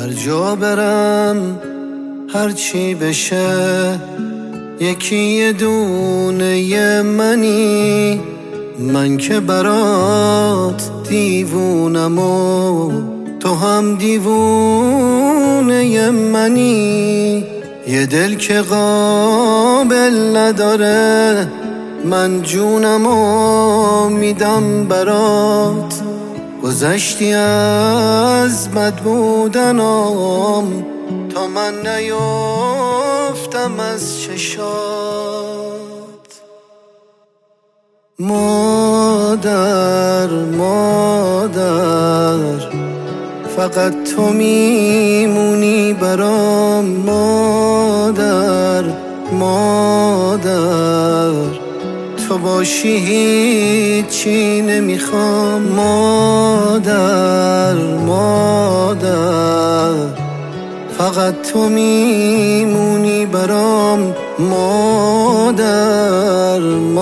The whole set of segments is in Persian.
هر جا برم هر چی بشه یکی یه دونه منی، من که برات دیوونم و تو هم دیوونه منی. یه دل که قابل نداره من جونمو میدم برات. گذشتی از بد بودنم تا من نیفتم از چشات. مادر فقط تو میمونی برام. مادر تو باشی هیچی نمیخوام. مادر فقط تو میمونی برام. مادر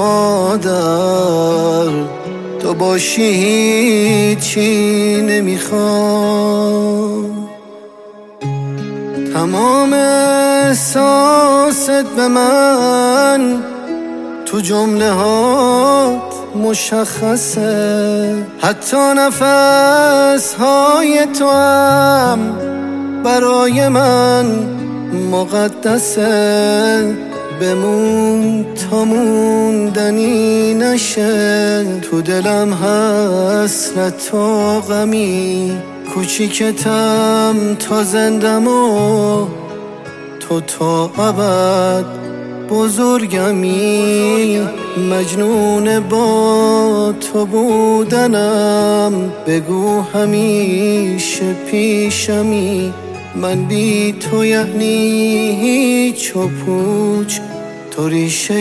تو باشی هیچی نمیخوام. تمام احساست به من تو جمله هات مشخصه، حتی نفس های تو هم برای من مقدسه. بمون تا موندنی نشه، تو دلم حسرت و غمی، کوچیکتم تا زندم و تو تا ابد بزرگمی. مجنون با تو بودنم، بگو همیشه پیشمی. من بی تو یعنی هیچ و پوچ، تو ریشه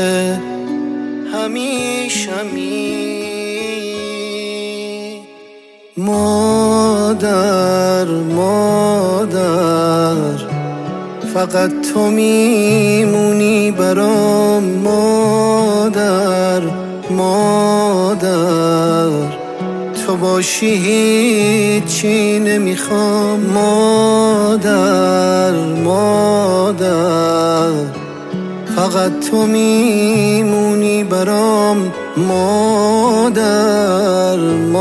همیشمی. مادر فقط تو میمونی برام. مادر تو باشی هیچی نمیخوام. مادر فقط تو میمونی برام. مادر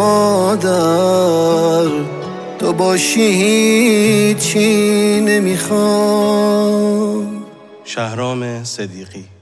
تو باشی هیچی نمیخوام. شهرام صدیقی.